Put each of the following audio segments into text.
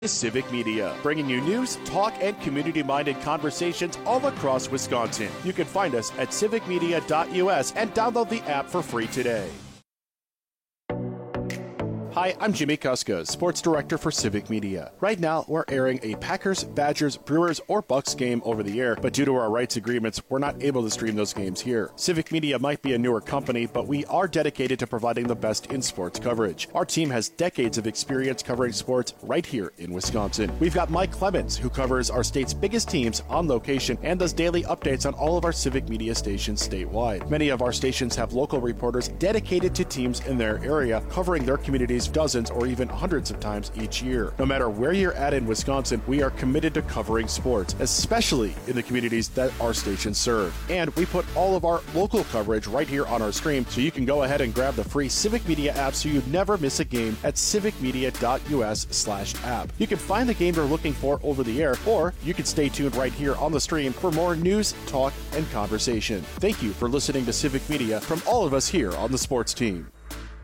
Civic Media, bringing you news, talk, and community-minded conversations all across Wisconsin. You can find us at civicmedia.us and download the app for free today. Hi, I'm Jimmy Kuska, Sports Director for Civic Media. Right now, we're airing a Packers, Badgers, Brewers, or Bucks game over the air, but due to our rights agreements, we're not able to stream those games here. Civic Media might be a newer company, but we are dedicated to providing the best in sports coverage. Our team has decades of experience covering sports right here in Wisconsin. We've got Mike Clemens, who covers our state's biggest teams on location and does daily updates on all of our Civic Media stations statewide. Many of our stations have local reporters dedicated to teams in their area, covering their communities dozens or even hundreds of times each year. No matter where you're at in Wisconsin, we are committed to covering sports, especially in the communities that our stations serve. And we put all of our local coverage right here on our stream, so you can go ahead and grab the free Civic Media app so you never miss a game at civicmedia.us/app. You can find the game you're looking for over the air, or you can stay tuned right here on the stream for more news, talk, and conversation. Thank you for listening to Civic Media from all of us here on the sports team.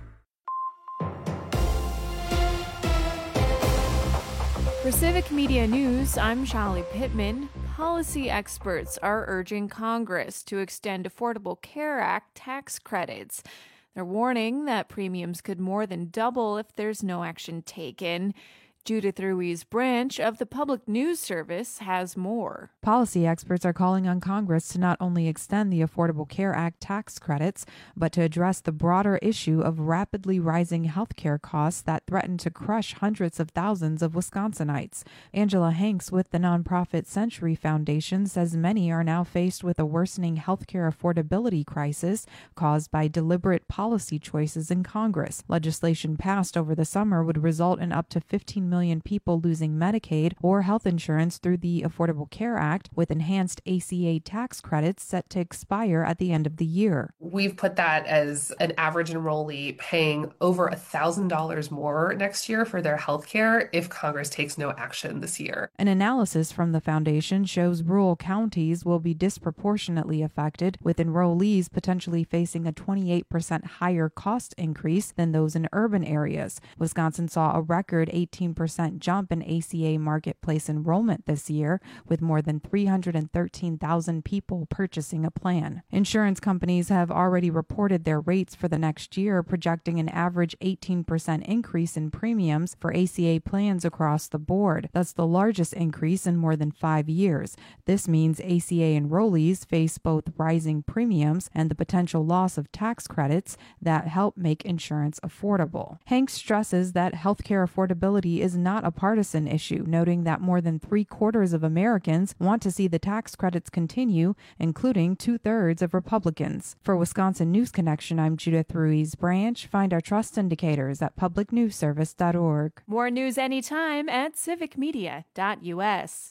For Civic Media News, I'm Shallie Pittman. Policy experts are urging Congress to extend Affordable Care Act tax credits. They're warning that premiums could more than double if there's no action taken. Judith Ruiz Branch of the Public News Service has more. Policy experts are calling on Congress to not only extend the Affordable Care Act tax credits, but to address the broader issue of rapidly rising health care costs that threaten to crush hundreds of thousands of Wisconsinites. Angela Hanks with the nonprofit Century Foundation says many are now faced with a worsening health care affordability crisis caused by deliberate policy choices in Congress. Legislation passed over the summer would result in up to 15 million people losing Medicaid or health insurance through the Affordable Care Act, with enhanced ACA tax credits set to expire at the end of the year. We've put that as an average enrollee paying over $1,000 more next year for their health care if Congress takes no action this year. An analysis from the foundation shows rural counties will be disproportionately affected, with enrollees potentially facing a 28% higher cost increase than those in urban areas. Wisconsin saw a record 18% jump in ACA marketplace enrollment this year, with more than 313,000 people purchasing a plan. Insurance companies have already reported their rates for the next year, projecting an average 18% increase in premiums for ACA plans across the board. That's the largest increase in more than 5 years. This means ACA enrollees face both rising premiums and the potential loss of tax credits that help make insurance affordable. Hanks stresses that healthcare affordability is not a partisan issue, noting that more than 3/4 of Americans want to see the tax credits continue, including 2/3 of Republicans. For Wisconsin News Connection, I'm Judith Ruiz Branch. Find our trust indicators at publicnewsservice.org. More news anytime at civicmedia.us.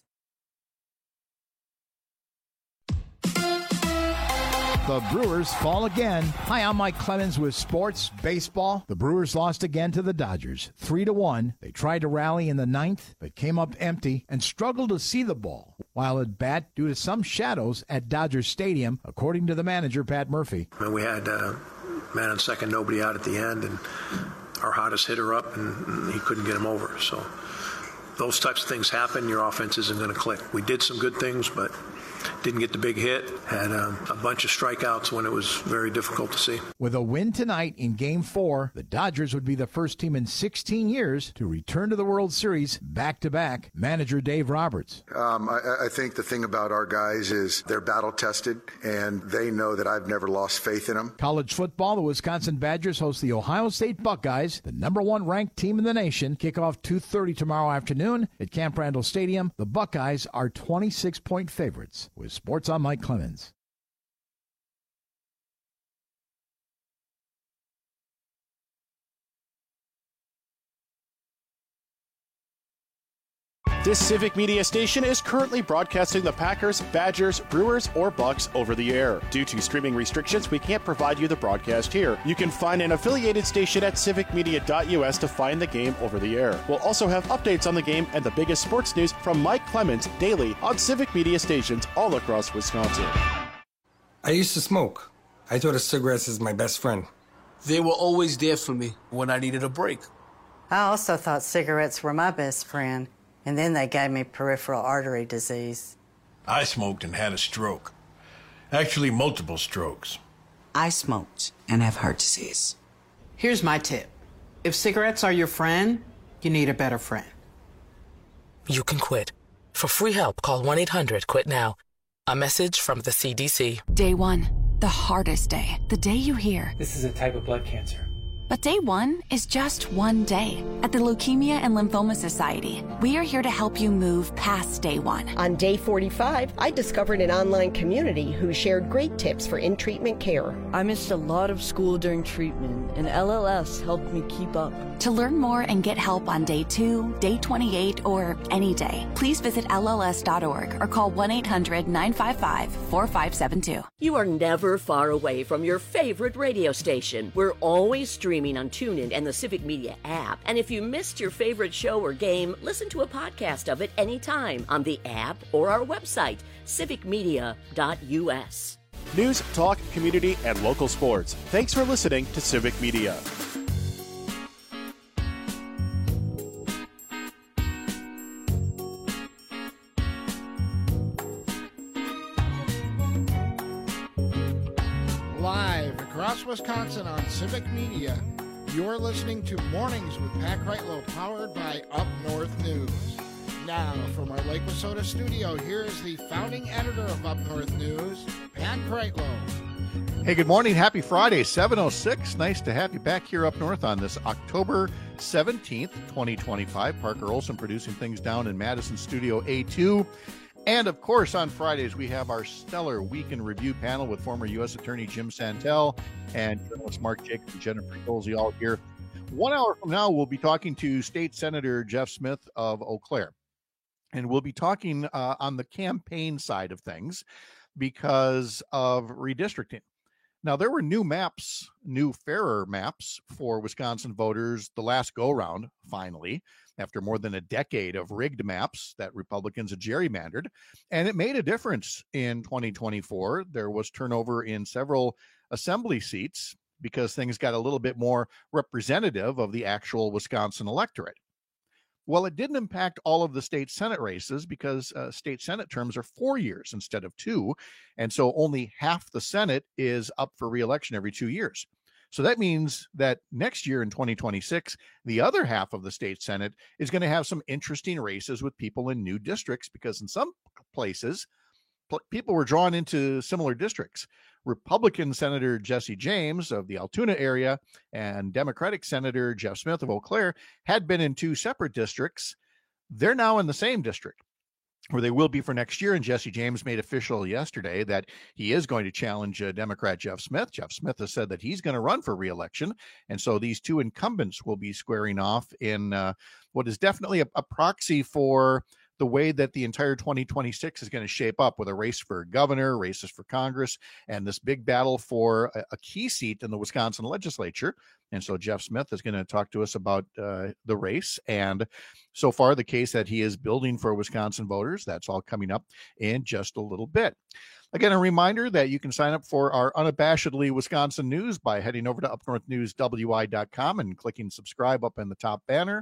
The Brewers fall again. Hi, I'm Mike Clemens with Sports Baseball. The Brewers lost again to the Dodgers, 3-1. They tried to rally in the ninth, but came up empty and struggled to see the ball while at bat due to some shadows at Dodger Stadium, according to the manager, Pat Murphy. We had man on second, nobody out at the end, and our hottest hitter up, and he couldn't get him over. So those types of things happen. Your offense isn't going to click. We did some good things, but didn't get the big hit, had a bunch of strikeouts when it was very difficult to see. With a win tonight in Game 4, the Dodgers would be the first team in 16 years to return to the World Series back-to-back. Manager Dave Roberts. I think the thing about our guys is they're battle-tested, and they know that I've never lost faith in them. College football, the Wisconsin Badgers host the Ohio State Buckeyes, the number 1 ranked team in the nation. Kickoff 2:30 tomorrow afternoon at Camp Randall Stadium. The Buckeyes are 26-point favorites. With Sports, I'm Mike Clemens. This Civic Media station is currently broadcasting the Packers, Badgers, Brewers, or Bucks over the air. Due to streaming restrictions, we can't provide you the broadcast here. You can find an affiliated station at civicmedia.us to find the game over the air. We'll also have updates on the game and the biggest sports news from Mike Clemens daily on Civic Media stations all across Wisconsin. I used to smoke. I thought of cigarettes as my best friend. They were always there for me when I needed a break. I also thought cigarettes were my best friend. And then they gave me peripheral artery disease. I smoked and had a stroke. Actually, multiple strokes. I smoked and have heart disease. Here's my tip. If cigarettes are your friend, you need a better friend. You can quit. For free help, call 1-800-QUIT-NOW. A message from the CDC. Day one, the hardest day. The day you hear, this is a type of blood cancer. But day one is just one day. At the Leukemia and Lymphoma Society, we are here to help you move past day one. On day 45, I discovered an online community who shared great tips for in-treatment care. I missed a lot of school during treatment, and LLS helped me keep up. To learn more and get help on day 2, day 28, or any day, please visit LLS.org or call 1-800-955-4572. You are never far away from your favorite radio station. We're always streaming on TuneIn and the Civic Media app. And if you missed your favorite show or game, listen to a podcast of it anytime on the app or our website, civicmedia.us. News, talk, community, and local sports. Thanks for listening to Civic Media. Live across Wisconsin on Civic Media, you're listening to Mornings with Pat Kreitlow, powered by Up North News. Now, from our Lake Wissota studio, here is the founding editor of Up North News, Pat Kreitlow. Hey, good morning. Happy Friday, 7:06. Nice to have you back here up north on this October 17th, 2025. Parker Olson producing things down in Madison Studio A2. And, of course, on Fridays, we have our stellar Week in Review panel with former U.S. Attorney Jim Santel and journalists Mark Jacobs and Jennifer Golsey all here. 1 hour from now, we'll be talking to State Senator Jeff Smith of Eau Claire. And we'll be talking on the campaign side of things because of redistricting. Now, there were new maps, new fairer maps for Wisconsin voters the last go-round, finally, after more than a decade of rigged maps that Republicans had gerrymandered. And it made a difference in 2024. There was turnover in several assembly seats because things got a little bit more representative of the actual Wisconsin electorate. Well, it didn't impact all of the state Senate races because state Senate terms are 4 years instead of 2. And so only half the Senate is up for re-election every 2 years. So that means that next year in 2026, the other half of the state Senate is going to have some interesting races with people in new districts because in some places, people were drawn into similar districts. Republican Senator Jesse James of the Altoona area and Democratic Senator Jeff Smith of Eau Claire had been in 2 separate districts. They're now in the same district, where they will be for next year. And Jesse James made official yesterday that he is going to challenge Democrat Jeff Smith. Jeff Smith has said that he's going to run for re-election. And so these 2 incumbents will be squaring off in what is definitely a proxy for the way that the entire 2026 is going to shape up, with a race for governor, races for Congress, and this big battle for a key seat in the Wisconsin legislature. And so Jeff Smith is going to talk to us about the race and so far the case that he is building for Wisconsin voters. That's all coming up in just a little bit. Again, a reminder that you can sign up for our unabashedly Wisconsin news by heading over to upnorthnewswi.com and clicking subscribe up in the top banner.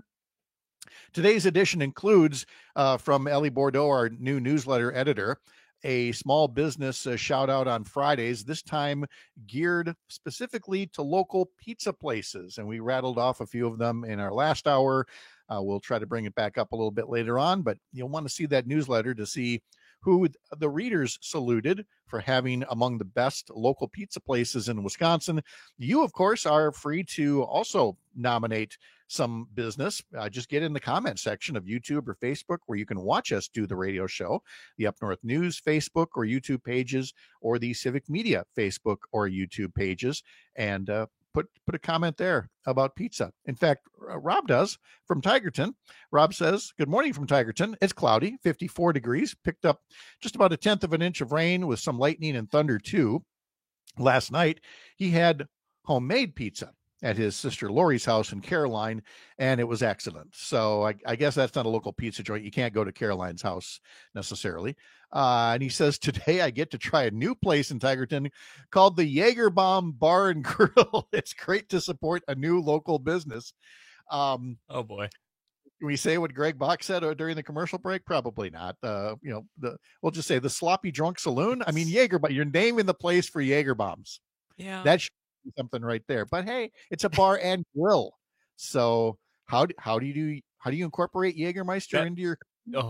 Today's edition includes, from Ellie Bordeaux, our new newsletter editor, a small business shout out on Fridays, this time geared specifically to local pizza places. And we rattled off a few of them in our last hour. We'll try to bring it back up a little bit later on, but you'll want to see that newsletter to see who the readers saluted for having among the best local pizza places in Wisconsin. You, of course, are free to also nominate some business. Just get in the comment section of YouTube or Facebook, where you can watch us do the radio show, the Up North News Facebook or YouTube pages, or the Civic Media Facebook or YouTube pages, and put a comment there about pizza. In fact, Rob does from Tigerton. Rob says, good morning from Tigerton. It's cloudy, 54 degrees, picked up just about 1/10 of an inch of rain with some lightning and thunder too. Last night, he had homemade pizza at his sister Lori's house in Caroline, and it was excellent. So I guess that's not a local pizza joint. You can't go to Caroline's house necessarily. And he says, today I get to try a new place in Tigerton called the Jaegerbaum Bar and Grill. It's great to support a new local business. Oh, boy. we say what Greg Bach said during the commercial break? Probably not. We'll just say the sloppy drunk saloon. I mean, Jaeger, but you're naming the place for Jaeger bombs. Yeah, that should be something right there. But hey, it's a bar and grill. So how do you incorporate Jägermeister into your?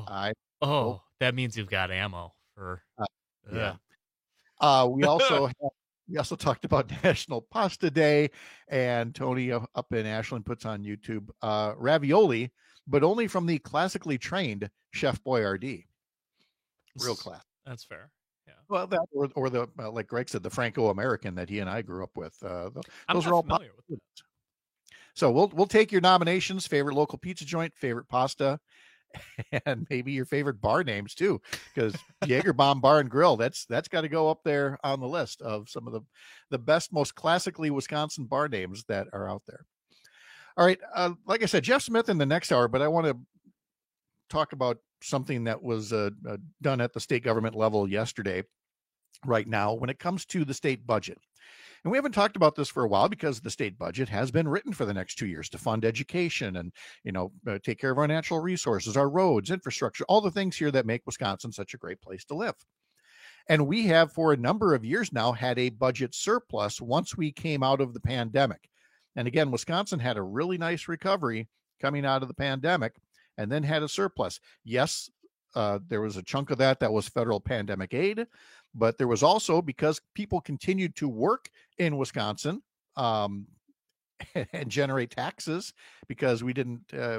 That means you've got ammo for. Yeah. We also talked about National Pasta Day, and Tony up in Ashland puts on YouTube ravioli, but only from the classically trained Chef Boyardee. Real class. That's fair. Yeah. Well, that or the like Greg said, the Franco-American that he and I grew up with. Those are all familiar with that. So we'll take your nominations: favorite local pizza joint, favorite pasta, and maybe your favorite bar names too, because Jaeger Bomb Bar and Grill, that's got to go up there on the list of some of the best, most classically Wisconsin bar names that are out there. All right, like I said, Jeff Smith in the next hour, but I want to talk about something that was done at the state government level yesterday. Right now, when it comes to the state budget. And we haven't talked about this for a while because the state budget has been written for the next 2 years to fund education and, take care of our natural resources, our roads, infrastructure, all the things here that make Wisconsin such a great place to live. And we have for a number of years now had a budget surplus once we came out of the pandemic. And again, Wisconsin had a really nice recovery coming out of the pandemic and then had a surplus. Yes, there was a chunk of that was federal pandemic aid. But there was also, because people continued to work in Wisconsin and generate taxes, because we didn't,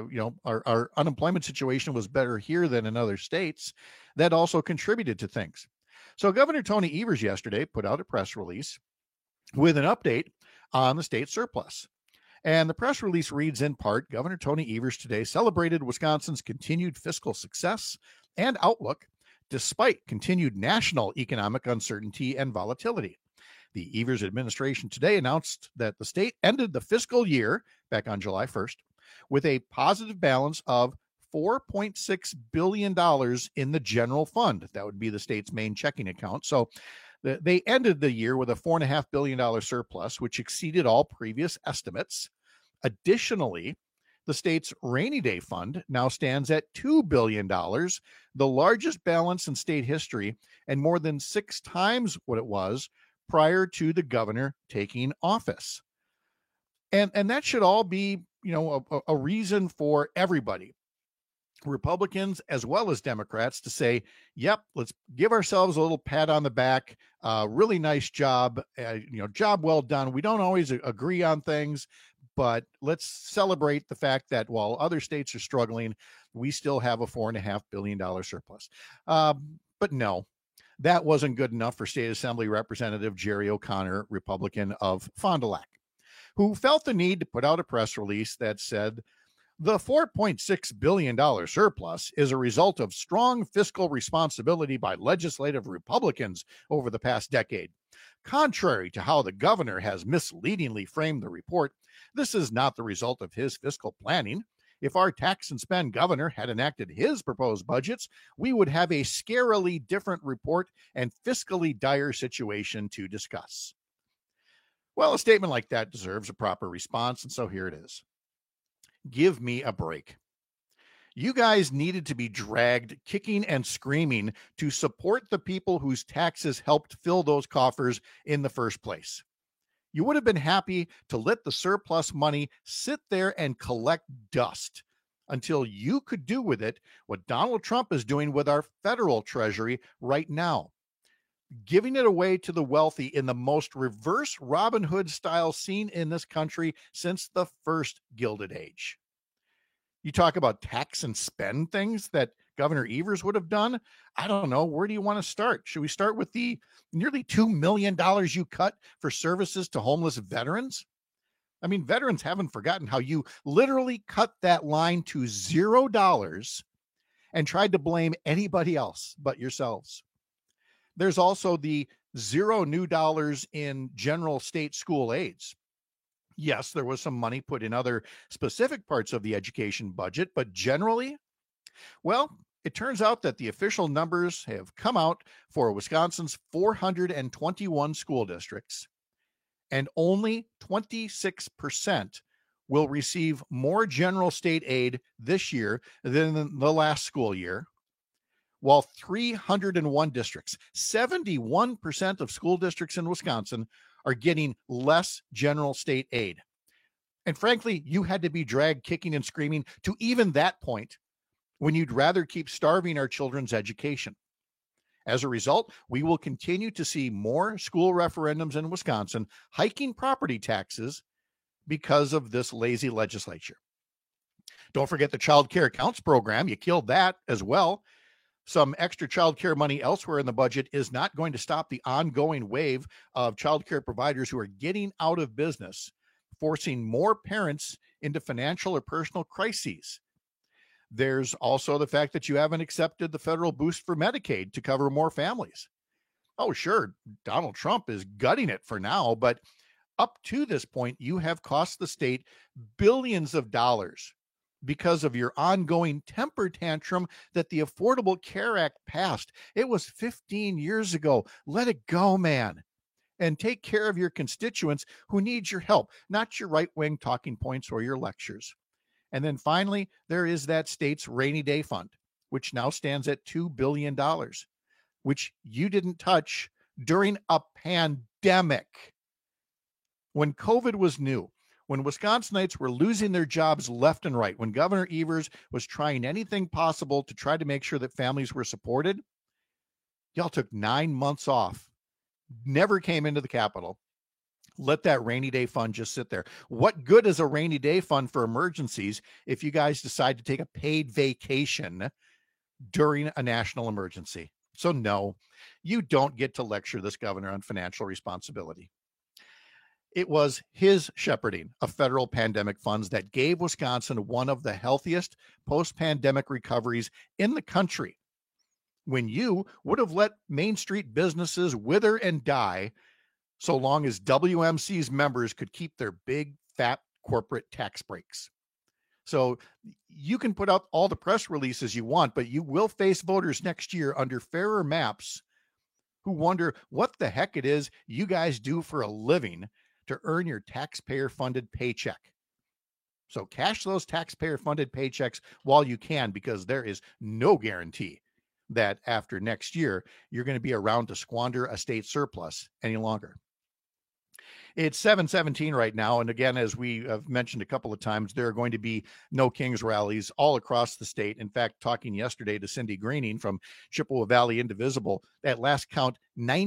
our unemployment situation was better here than in other states, that also contributed to things. So Governor Tony Evers yesterday put out a press release with an update on the state surplus. And the press release reads in part, Governor Tony Evers today celebrated Wisconsin's continued fiscal success and outlook despite continued national economic uncertainty and volatility. The Evers administration today announced that the state ended the fiscal year back on July 1st with a positive balance of $4.6 billion in the general fund. That would be the state's main checking account. So they ended the year with a $4.5 billion surplus, which exceeded all previous estimates. Additionally, the state's rainy day fund now stands at $2 billion, the largest balance in state history, and more than 6 times what it was prior to the governor taking office. And that should all be, a reason for everybody, Republicans as well as Democrats, to say, yep, let's give ourselves a little pat on the back. Really nice job, job well done. We don't always agree on things, but let's celebrate the fact that while other states are struggling, we still have a $4.5 billion surplus. But no, that wasn't good enough for State Assembly Representative Jerry O'Connor, Republican of Fond du Lac, who felt the need to put out a press release that said, the $4.6 billion surplus is a result of strong fiscal responsibility by legislative Republicans over the past decade. Contrary to how the governor has misleadingly framed the report, this is not the result of his fiscal planning. If our tax and spend governor had enacted his proposed budgets, we would have a scarily different report and fiscally dire situation to discuss. Well, a statement like that deserves a proper response, and so here it is. Give me a break. You guys needed to be dragged kicking and screaming to support the people whose taxes helped fill those coffers in the first place. You would have been happy to let the surplus money sit there and collect dust until you could do with it what Donald Trump is doing with our federal treasury right now, giving it away to the wealthy in the most reverse Robin Hood style seen in this country since the first Gilded Age. You talk about tax and spend things that Governor Evers would have done. I don't know. Where do you want to start? Should we start with the nearly $2 million you cut for services to homeless veterans? I mean, veterans haven't forgotten how you literally cut that line to $0 and tried to blame anybody else but yourselves. There's also the $0 new in general state school aids. Yes, there was some money put in other specific parts of the education budget, but generally, well, it turns out that the official numbers have come out for Wisconsin's 421 school districts, and only 26% will receive more general state aid this year than the last school year, while 301 districts, 71% of school districts in Wisconsin, are getting less general state aid. And frankly, you had to be dragged kicking and screaming to even that point when you'd rather keep starving our children's education. As a result, we will continue to see more school referendums in Wisconsin hiking property taxes because of this lazy legislature. Don't forget the Child Care Counts program. You killed that as well. Some extra child care money elsewhere in the budget is not going to stop the ongoing wave of child care providers who are getting out of business, forcing more parents into financial or personal crises. There's also the fact that you haven't accepted the federal boost for Medicaid to cover more families. Oh, sure, Donald Trump is gutting it for now, but up to this point, you have cost the state billions of dollars because of your ongoing temper tantrum that the Affordable Care Act passed. It was 15 years ago. Let it go, man. And take care of your constituents who need your help, not your right-wing talking points or your lectures. And then finally, there is that state's rainy day fund, which now stands at $2 billion, which you didn't touch during a pandemic. When COVID was new, when Wisconsinites were losing their jobs left and right, when Governor Evers was trying anything possible to try to make sure that families were supported, y'all took 9 months off, never came into the Capitol. Let that rainy day fund just sit there. What good is a rainy day fund for emergencies if you guys decide to take a paid vacation during a national emergency? So no, you don't get to lecture this governor on financial responsibility. It was his shepherding of federal pandemic funds that gave Wisconsin one of the healthiest post-pandemic recoveries in the country, when you would have let Main Street businesses wither and die so long as WMC's members could keep their big, fat corporate tax breaks. So you can put out all the press releases you want, but you will face voters next year under fairer maps who wonder what the heck it is you guys do for a living to earn your taxpayer-funded paycheck. So cash those taxpayer-funded paychecks while you can, because there is no guarantee that after next year, you're going to be around to squander a state surplus any longer. It's 7:17 right now. And again, as we have mentioned a couple of times, there are going to be No Kings rallies all across the state. In fact, talking yesterday to Cindy Greening from Chippewa Valley Indivisible, at last count,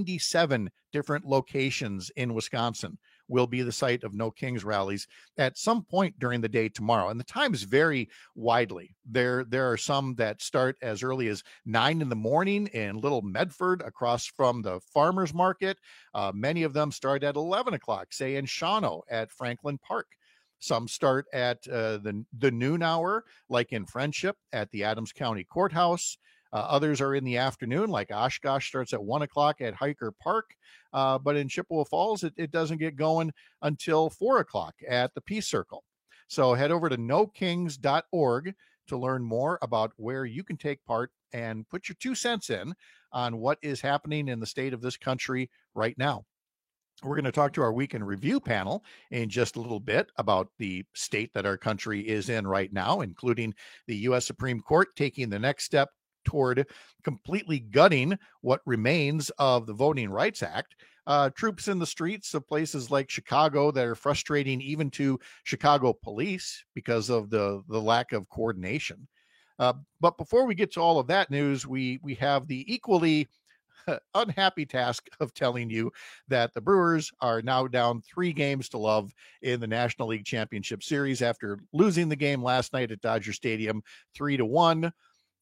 97 different locations in Wisconsin will be the site of No Kings rallies at some point during the day tomorrow. And the times vary widely. There are some that start as early as 9 in the morning in Little Medford across from the farmers market. Many of them start at 11 o'clock, say in Shawano at Franklin Park. Some start at the noon hour, like in Friendship at the Adams County Courthouse. Others are in the afternoon, like Oshkosh starts at 1 o'clock at Hiker Park. But in Chippewa Falls, it doesn't get going until 4 o'clock at the Peace Circle. So head over to nokings.org to learn more about where you can take part and put your 2 cents in on what is happening in the state of this country right now. We're going to talk to our weekend review panel in just a little bit about the state that our country is in right now, including the U.S. Supreme Court taking the next step toward completely gutting what remains of the Voting Rights Act. Troops in the streets of places like Chicago that are frustrating even to Chicago police because of the lack of coordination. But before we get to all of that news, we have the equally unhappy task of telling you that the Brewers are now down 3-0 in the National League Championship Series after losing the game last night at Dodger Stadium 3-1.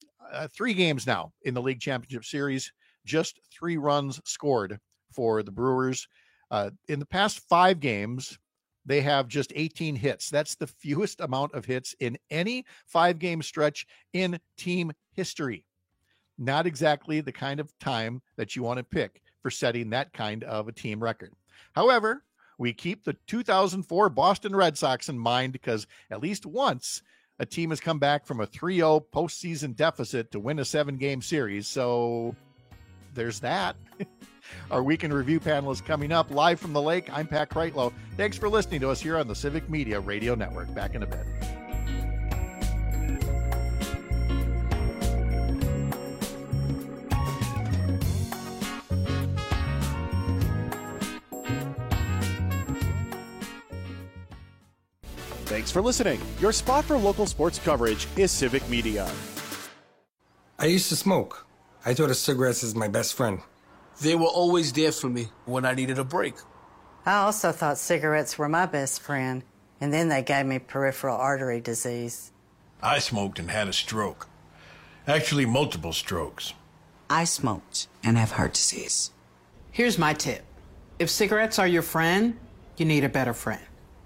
3 games now in the League Championship Series, just 3 runs scored for the Brewers. In the past 5 games, they have just 18 hits. That's the fewest amount of hits in any 5-game stretch in team history. Not exactly the kind of time that you want to pick for setting that kind of a team record. However, we keep the 2004 Boston Red Sox in mind because at least once a team has come back from a 3-0 postseason deficit to win a 7-game series. So there's that. Our Weekend Review panel is coming up live from the lake. I'm Pat Kreitlow. Thanks for listening to us here on the Civic Media Radio Network. Back in a bit. Thanks for listening. Your spot for local sports coverage is Civic Media. I used to smoke. I thought of cigarettes as my best friend. They were always there for me when I needed a break. I also thought cigarettes were my best friend, and then they gave me peripheral artery disease. I smoked and had a stroke. Actually, multiple strokes. I smoked and have heart disease. Here's my tip. If cigarettes are your friend, you need a better friend.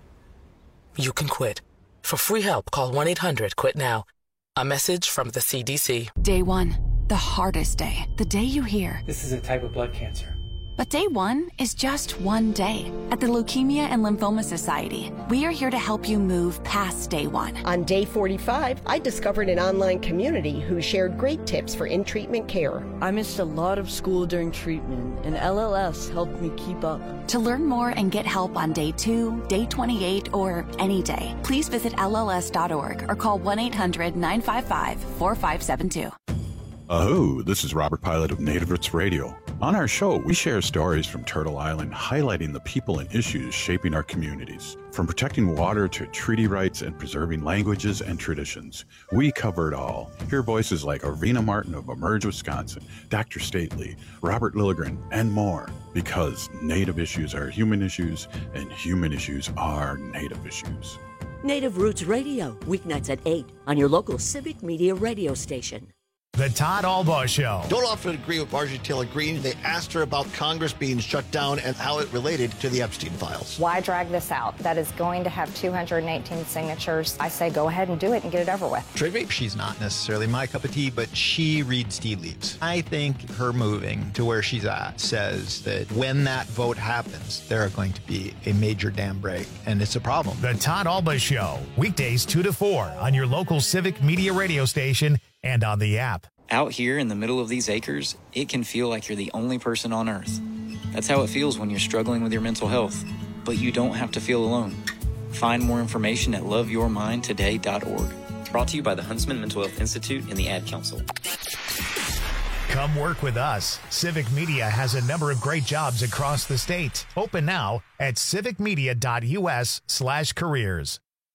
You can quit. For free help, call 1-800-QUIT-NOW. A message from the CDC. Day 1, the hardest day. The day you hear, this is a type of blood cancer. But day 1 is just one day. At the Leukemia and Lymphoma Society, we are here to help you move past day 1. On day 45, I discovered an online community who shared great tips for in-treatment care. I missed a lot of school during treatment, and LLS helped me keep up. To learn more and get help on day 2, day 28, or any day, please visit LLS.org or call 1-800-955-4572. Aho, this is Robert Pilot of Native Roots Radio. On our show, we share stories from Turtle Island highlighting the people and issues shaping our communities. From protecting water to treaty rights and preserving languages and traditions, we cover it all. Hear voices like Arvina Martin of Emerge, Wisconsin, Dr. Stately, Robert Lilligren, and more. Because Native issues are human issues, and human issues are Native issues. Native Roots Radio, weeknights at 8 on your local Civic Media radio station. The Todd Albaugh Show. Don't often agree with Marjorie Taylor Greene. They asked her about Congress being shut down and how it related to the Epstein files. Why drag this out? That is going to have 218 signatures. I say go ahead and do it and get it over with. Trade she's not necessarily my cup of tea, but she reads tea leaves. I think her moving to where she's at says that when that vote happens, there are going to be a major dam break, and it's a problem. The Todd Albaugh Show, weekdays 2 to 4 on your local Civic Media radio station and on the app. Out here in the middle of these acres, it can feel like you're the only person on earth. That's how it feels when you're struggling with your mental health. But you don't have to feel alone. Find more information at loveyourmindtoday.org. Brought to you by the Huntsman Mental Health Institute and the Ad Council. Come work with us. Civic Media has a number of great jobs across the state. Open now at civicmedia.us/careers.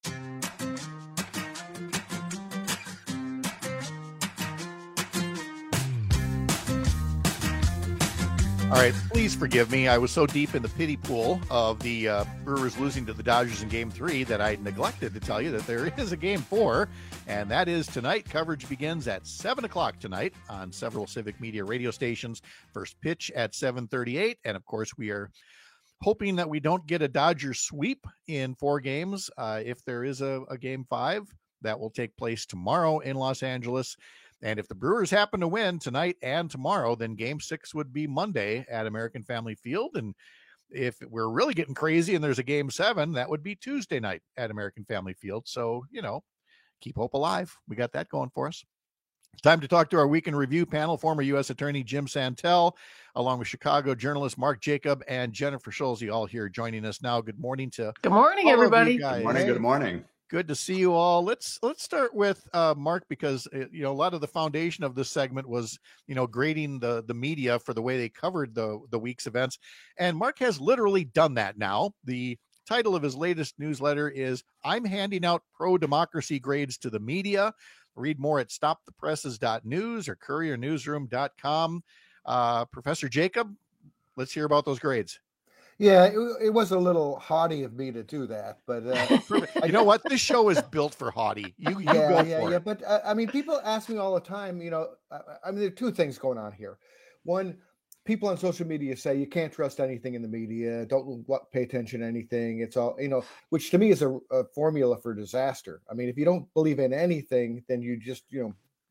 All right, please forgive me. I was so deep in the pity pool of the Brewers losing to the Dodgers in Game 3 that I neglected to tell you that there is a Game 4, and that is tonight. Coverage begins at 7 o'clock tonight on several Civic Media radio stations. First pitch at 7:38, and of course we are hoping that we don't get a Dodgers sweep in 4 games. If there is a Game 5, that will take place tomorrow in Los Angeles. And if the Brewers happen to win tonight and tomorrow, then Game 6 would be Monday at American Family Field. And if we're really getting crazy and there's a Game 7, that would be Tuesday night at American Family Field. So, keep hope alive. We got that going for us. Time to talk to our Weekend Review panel, former U.S. Attorney Jim Santel, along with Chicago journalist Mark Jacob and Jennifer Schulze, all here joining us now. Good morning to Good morning, everybody. Good morning. Good morning. Good to see you all. Let's start with Mark, because a lot of the foundation of this segment was grading the media for the way they covered the week's events, and Mark has literally done that now. The title of his latest newsletter is "I'm handing out pro-democracy grades to the media." Read more at stopthepresses.news or couriernewsroom.com. Professor Jacob, let's hear about those grades. Yeah, it was a little haughty of me to do that, but you know what? This show is built for haughty. You go for it. But people ask me all the time. There are two things going on here. One, people on social media say you can't trust anything in the media. Don't pay attention to anything. It's all which to me is a formula for disaster. If you don't believe in anything, then you just you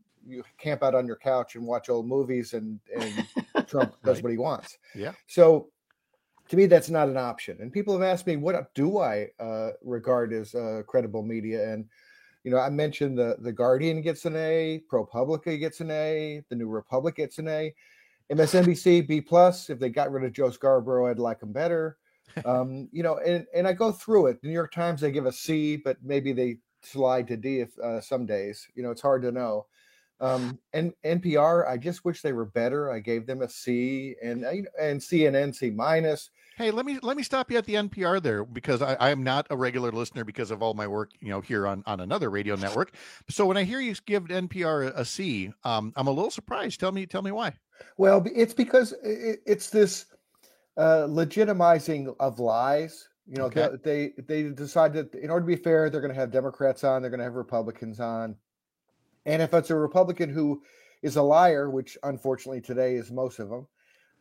camp out on your couch and watch old movies, and Trump does what he wants. Yeah. So, to me, that's not an option. And people have asked me, what do I regard as credible media? And, I mentioned the Guardian gets an A, ProPublica gets an A, the New Republic gets an A. MSNBC B+. If they got rid of Joe Scarborough, I'd like them better. And I go through it. The New York Times, they give a C, but maybe they slide to D if some days. It's hard to know. And NPR, I just wish they were better. I gave them a C, and CNN C-. Hey, let me stop you at the NPR there, because I am not a regular listener because of all my work, here on another radio network. So when I hear you give NPR a C, I'm a little surprised. Tell me why. Well, it's because it's this legitimizing of lies. They decided that in order to be fair, they're going to have Democrats on, they're going to have Republicans on. And if it's a Republican who is a liar, which unfortunately today is most of them,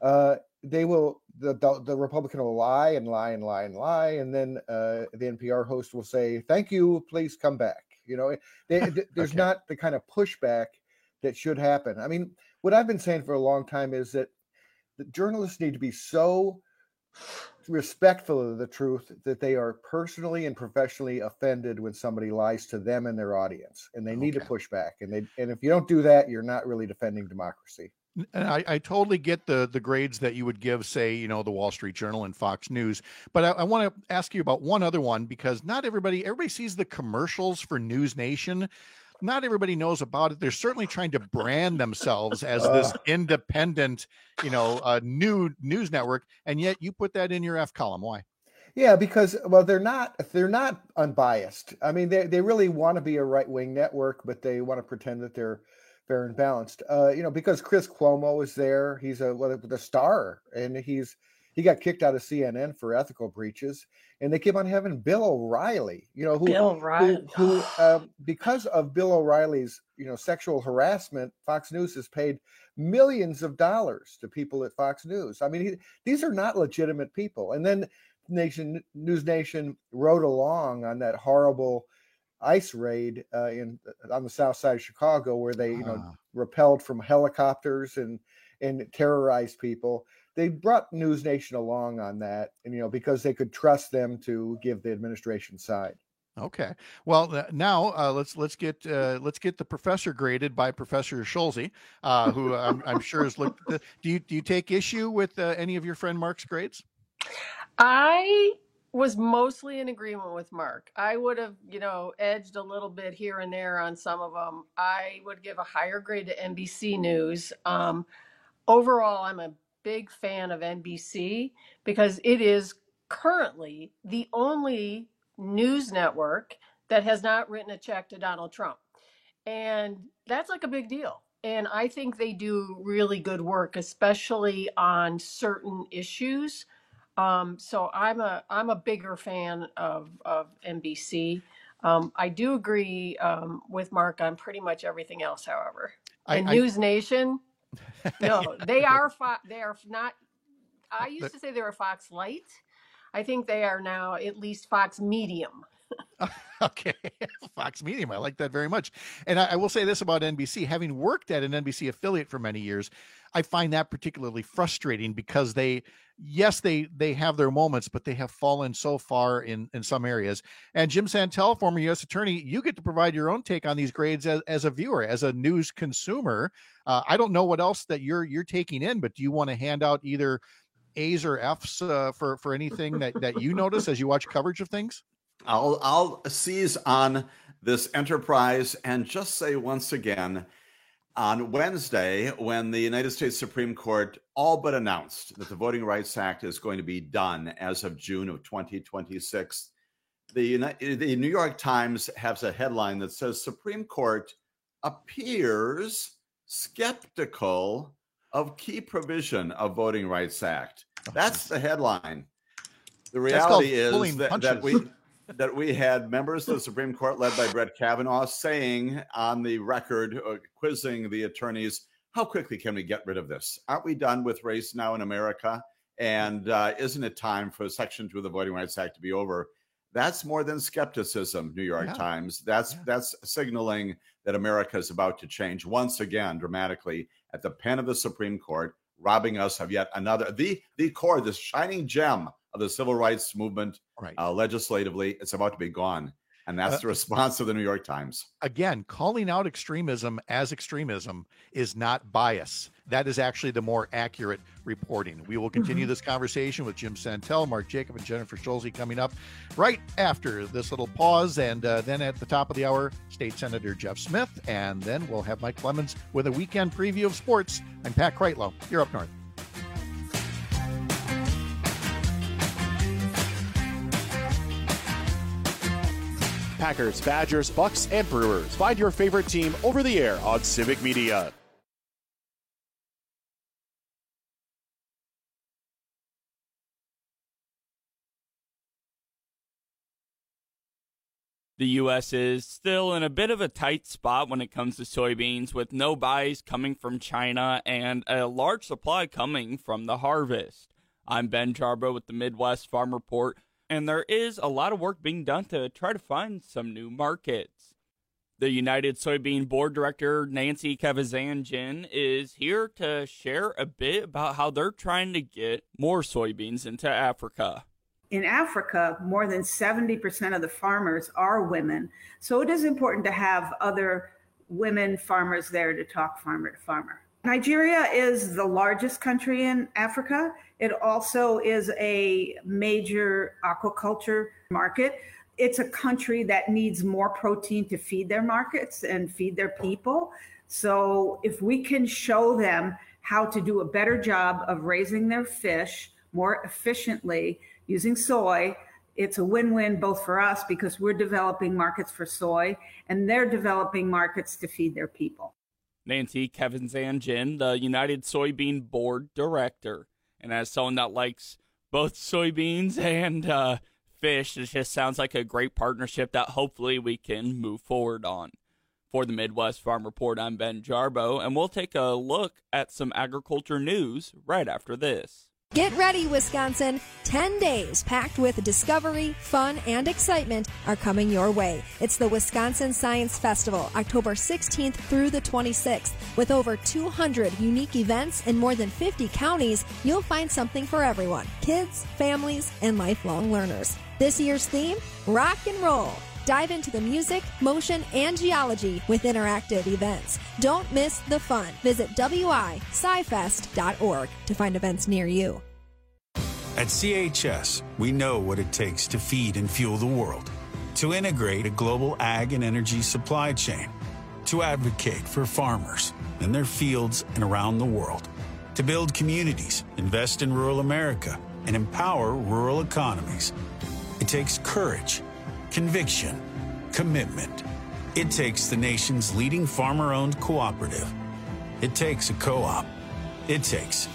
the Republican will lie and lie and lie and lie, and then the NPR host will say, "Thank you, please come back." There's not the kind of pushback that should happen. I mean, what I've been saying for a long time is that the journalists need to be so respectful of the truth that they are personally and professionally offended when somebody lies to them and their audience, and they need to push back. And if you don't do that, you're not really defending democracy. And I totally get the grades that you would give, say, the Wall Street Journal and Fox News. But I want to ask you about one other one, because not everybody sees the commercials for News Nation. Not everybody knows about it. They're certainly trying to brand themselves as this independent, new news network. And yet you put that in your F column. Why? Yeah, because, they're not unbiased. I mean, they really want to be a right-wing network, but they want to pretend that they're fair and balanced. Because Chris Cuomo is there. He's the star, and he got kicked out of CNN for ethical breaches, and they keep on having Bill O'Reilly, who because of Bill O'Reilly's, sexual harassment, Fox News has paid millions of dollars to people at Fox News. I mean, these are not legitimate people. And then News Nation rode along on that horrible ICE raid on the south side of Chicago, where they, repelled from helicopters and terrorized people. They brought News Nation along on that, and because they could trust them to give the administration side. Okay. Well, now let's get the professor graded by Professor Schulze, who I'm sure has looked. Do you take issue with any of your friend Mark's grades? I was mostly in agreement with Mark. I would have, edged a little bit here and there on some of them. I would give a higher grade to NBC News. Overall, I'm a big fan of NBC because it is currently the only news network that has not written a check to Donald Trump. And that's like a big deal. And I think they do really good work, especially on certain issues. So I'm a bigger fan of NBC. I do agree with Mark on pretty much everything else, however. News Nation, no, they are not. I used to say they were Fox Light. I think they are now at least Fox Medium. Okay, Fox Medium. I like that very much. And I will say this about NBC, having worked at an NBC affiliate for many years, I find that particularly frustrating because they have their moments, but they have fallen so far in some areas. And Jim Santel, former U.S. attorney, you get to provide your own take on these grades as a viewer, as a news consumer. I don't know what else that you're taking in, but do you want to hand out either A's or F's for anything that you notice as you watch coverage of things? I'll seize on this enterprise and just say once again, on Wednesday, when the United States Supreme Court all but announced that the Voting Rights Act is going to be done as of June of 2026, the New York Times has a headline that says Supreme Court appears skeptical of key provision of Voting Rights Act. That's the headline. The reality is that we had members of the Supreme Court led by Brett Kavanaugh saying on the record, quizzing the attorneys, how quickly can we get rid of this? Aren't we done with race now in America? And isn't it time for Section 2 of the Voting Rights Act to be over? That's more than skepticism, New York Times. That's signaling that America is about to change once again dramatically at the pen of the Supreme Court, robbing us of yet another, the core, this shining gem of the civil rights movement legislatively. It's about to be gone. And that's the response of the New York Times. Again, calling out extremism as extremism is not bias. That is actually the more accurate reporting. We will continue this conversation with Jim Santel, Mark Jacob, and Jennifer Schulze coming up right after this little pause. And then at the top of the hour, State Senator Jeff Smith. And then we'll have Mike Clemens with a weekend preview of sports. I'm Pat Kreitlow. You're up north. Packers, Badgers, Bucks, and Brewers. Find your favorite team over the air on Civic Media. The U.S. is still in a bit of a tight spot when it comes to soybeans, with no buys coming from China and a large supply coming from the harvest. I'm Ben Jarbo with the Midwest Farm Report, and there is a lot of work being done to try to find some new markets. The United Soybean Board Director, Nancy Kevazanjian, is here to share a bit about how they're trying to get more soybeans into Africa. In Africa, more than 70% of the farmers are women. So it is important to have other women farmers there to talk farmer to farmer. Nigeria is the largest country in Africa. It also is a major aquaculture market. It's a country that needs more protein to feed their markets and feed their people. So if we can show them how to do a better job of raising their fish more efficiently using soy, it's a win-win both for us because we're developing markets for soy and they're developing markets to feed their people. Nancy Kevazanjian, the United Soybean Board Director. And as someone that likes both soybeans and fish, it just sounds like a great partnership that hopefully we can move forward on. For the Midwest Farm Report, I'm Ben Jarbo, and we'll take a look at some agriculture news right after this. Get ready, Wisconsin. 10 days packed with discovery, fun, and excitement are coming your way. It's the Wisconsin Science Festival, October 16th through the 26th. With over 200 unique events in more than 50 counties, you'll find something for everyone, kids, families, and lifelong learners. This year's theme, rock and roll. Dive into the music, motion, and geology with interactive events. Don't miss the fun. Visit wiscifest.org to find events near you. At CHS, we know what it takes to feed and fuel the world, to integrate a global ag and energy supply chain, to advocate for farmers in their fields and around the world, to build communities, invest in rural America, and empower rural economies. It takes courage, conviction, commitment. It takes the nation's leading farmer-owned cooperative. It takes a co-op. It takes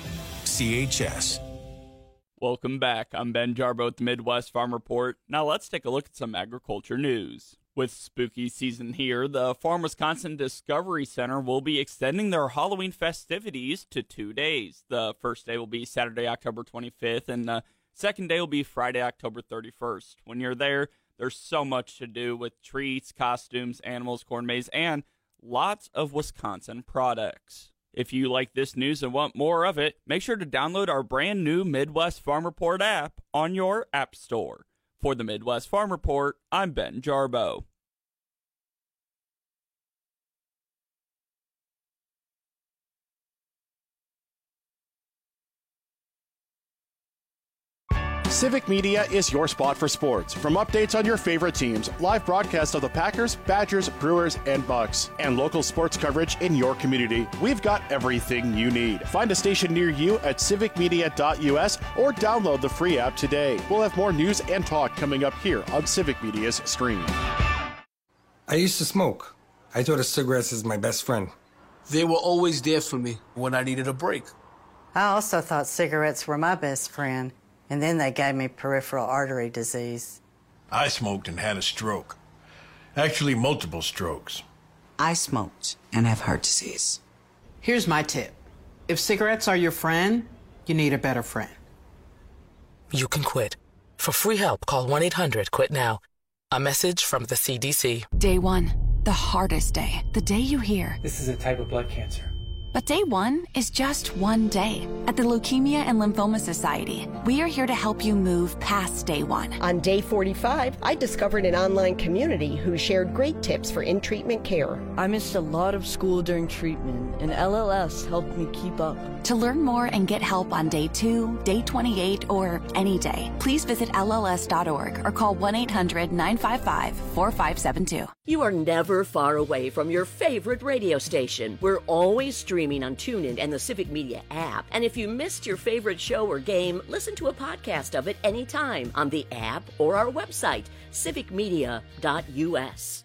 CHS. Welcome back. I'm Ben Jarbo with the Midwest Farm Report. Now let's take a look at some agriculture news. With spooky season here, the Farm Wisconsin Discovery Center will be extending their Halloween festivities to 2 days. The first day will be Saturday, October 25th, and the second day will be Friday, October 31st. When you're there, there's so much to do with treats, costumes, animals, corn maze, and lots of Wisconsin products. If you like this news and want more of it, make sure to download our brand new Midwest Farm Report app on your app store. For the Midwest Farm Report, I'm Ben Jarbo. Civic Media is your spot for sports. From updates on your favorite teams, live broadcasts of the Packers, Badgers, Brewers, and Bucks, and local sports coverage in your community, we've got everything you need. Find a station near you at civicmedia.us or download the free app today. We'll have more news and talk coming up here on Civic Media's stream. I used to smoke. I thought of cigarettes as my best friend. They were always there for me when I needed a break. I also thought cigarettes were my best friend. And then they gave me peripheral artery disease. I smoked and had a stroke. Actually, multiple strokes. I smoked and have heart disease. Here's my tip. If cigarettes are your friend, you need a better friend. You can quit. For free help, call 1-800-QUIT-NOW. A message from the CDC. Day one, the hardest day. The day you hear, this is a type of blood cancer. But day one is just one day. At the Leukemia and Lymphoma Society, we are here to help you move past day one. On day 45, I discovered an online community who shared great tips for in-treatment care. I missed a lot of school during treatment, and LLS helped me keep up. To learn more and get help on day 2, day 28, or any day, please visit LLS.org or call 1-800-955-4572. You are never far away from your favorite radio station. We're always streaming on TuneIn and the Civic Media app. And if you missed your favorite show or game, listen to a podcast of it anytime on the app or our website, civicmedia.us.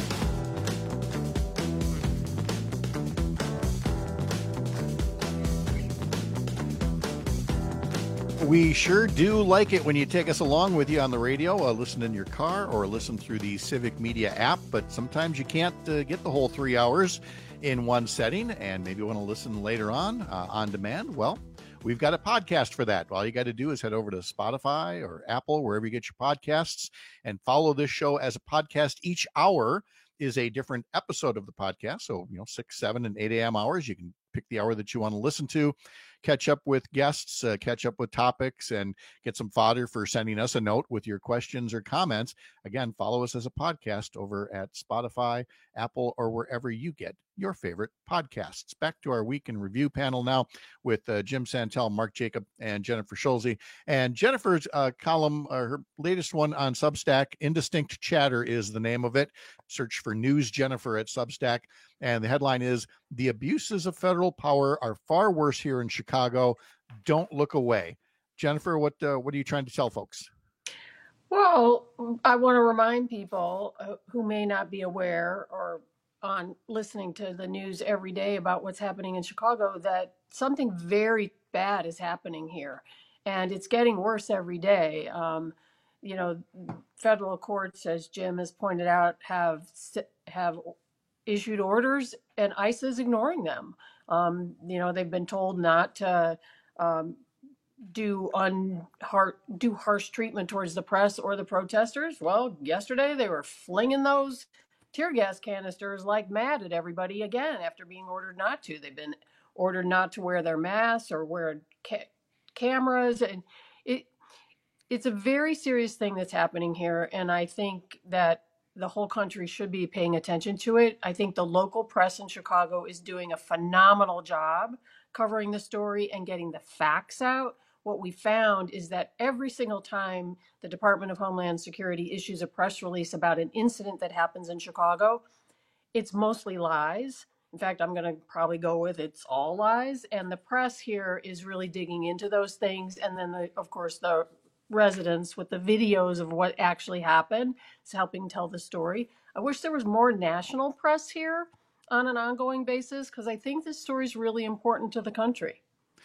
We sure do like it when you take us along with you on the radio, listen in your car or listen through the Civic Media app, but sometimes you can't get the whole 3 hours in one setting and maybe you want to listen later on demand. Well, we've got a podcast for that. All you got to do is head over to Spotify or Apple, wherever you get your podcasts, and follow this show as a podcast. Each hour is a different episode of the podcast. So, 6, 7, and 8 a.m. hours, you can pick the hour that you want to listen to, catch up with guests, catch up with topics, and get some fodder for sending us a note with your questions or comments. Again, follow us as a podcast over at Spotify, Apple, or wherever you get your favorite podcasts. Back to our week in review panel now with Jim Santel, Mark Jacob, and Jennifer Schulze. And Jennifer's column, her latest one on Substack, Indistinct Chatter is the name of it. Search for News Jennifer at Substack. And the headline is, "The abuses of federal power are far worse here in Chicago. Don't look away." Jennifer, what are you trying to tell folks? Well, I want to remind people who may not be aware or on listening to the news every day about what's happening in Chicago that something very bad is happening here, and it's getting worse every day. Federal courts, as Jim has pointed out, have issued orders, and ICE is ignoring them. They've been told not to do harsh treatment towards the press or the protesters. Well, yesterday they were flinging those tear gas canisters like mad at everybody again after being ordered not to. They've been ordered not to wear their masks or wear cameras, and it's a very serious thing that's happening here, and I think that the whole country should be paying attention to it. I think the local press in Chicago is doing a phenomenal job covering the story and getting the facts out. What we found is that every single time the Department of Homeland Security issues a press release about an incident that happens in Chicago, it's mostly lies. In fact, I'm going to probably go with it's all lies. And the press here is really digging into those things. And then, of course, the residents with the videos of what actually happened is helping tell the story. I wish there was more national press here on an ongoing basis because I think this story is really important to the country.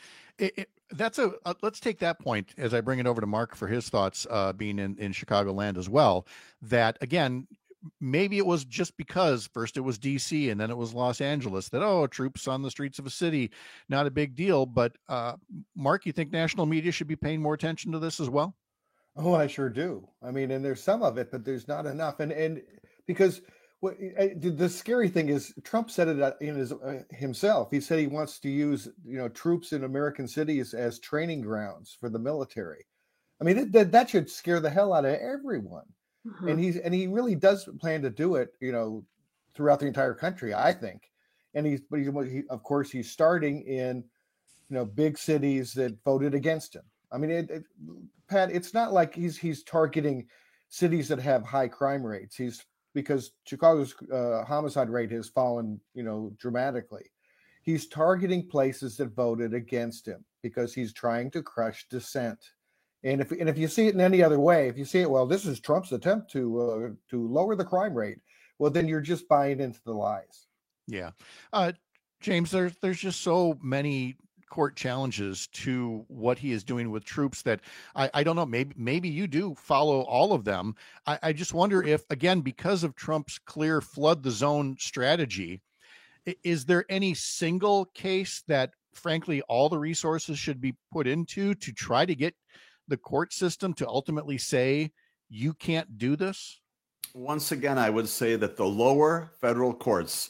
Let's take that point as I bring it over to Mark for his thoughts, being in Chicagoland as well, that again, maybe it was just because first it was DC and then it was Los Angeles that, troops on the streets of a city, not a big deal. But Mark, you think national media should be paying more attention to this as well? Oh, I sure do. I mean, and there's some of it, but there's not enough. And because the scary thing is Trump said it in himself. He said he wants to use, troops in American cities as training grounds for the military. I mean, that should scare the hell out of everyone. Mm-hmm. And he really does plan to do it, throughout the entire country, I think. And he of course he's starting in, big cities that voted against him. I mean, Pat, it's not like he's targeting cities that have high crime rates. Because Chicago's homicide rate has fallen, dramatically. He's targeting places that voted against him because he's trying to crush dissent. And if you see it in any other way, if you see it, well, this is Trump's attempt to lower the crime rate, well, then you're just buying into the lies. Yeah, James, there's just so many court challenges to what he is doing with troops that I don't know, maybe you do follow all of them. I just wonder if, again, because of Trump's clear flood the zone strategy, is there any single case that frankly all the resources should be put into to try to get the court system to ultimately say you can't do this? Once again, I would say that the lower federal courts,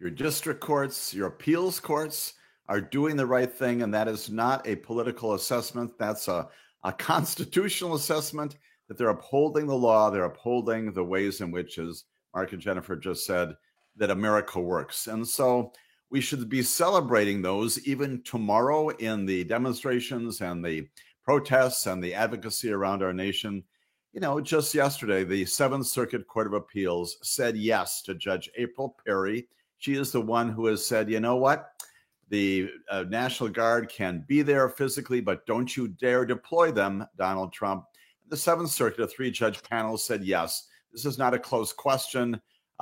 your district courts, your appeals courts are doing the right thing. And that is not a political assessment. That's a constitutional assessment that they're upholding the law. They're upholding the ways in which, as Mark and Jennifer just said, that America works. And so we should be celebrating those even tomorrow in the demonstrations and the protests and the advocacy around our nation. You know, just yesterday, the Seventh Circuit Court of Appeals said yes to Judge April Perry. She is the one who has said, you know what? The National Guard can be there physically, but don't you dare deploy them, Donald Trump. The Seventh Circuit, a 3-judge panel, said yes. This is not a close question.